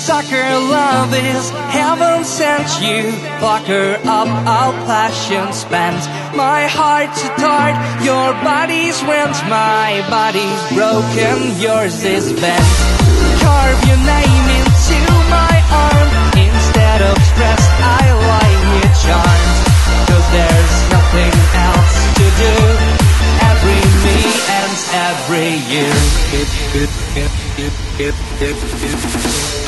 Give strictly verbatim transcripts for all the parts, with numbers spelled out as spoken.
Sucker love is heaven sent you. Pucker up all passion spent. My heart's a tart, your body's rent. My body's broken, yours is bent. Carve your name into my arm. Instead of stressed, I lie here charmed. Cause there's nothing else to do. Every me ends every you. It, it, it, it, it, it, it.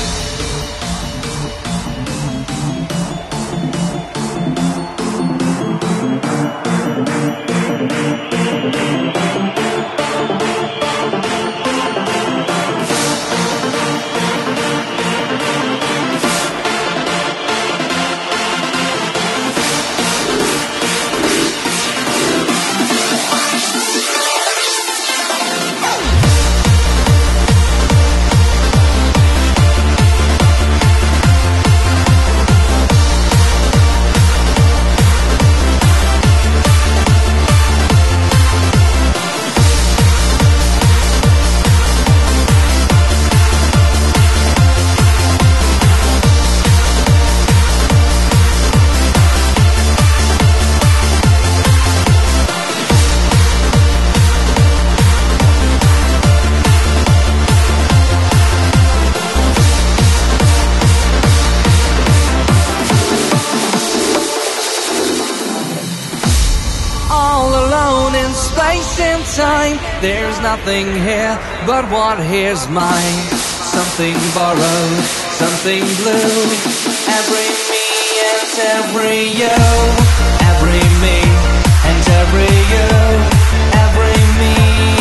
Space and time, there's nothing here but what here's mine. Something borrowed, something blue. Every me and every you. Every me and every you. Every me.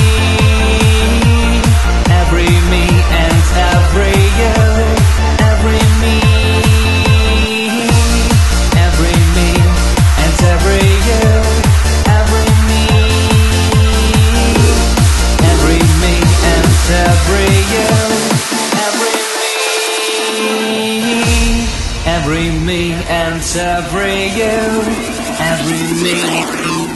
Every me and every you. Every me. Every me and every you. Every you, every me, every me and every you, every me.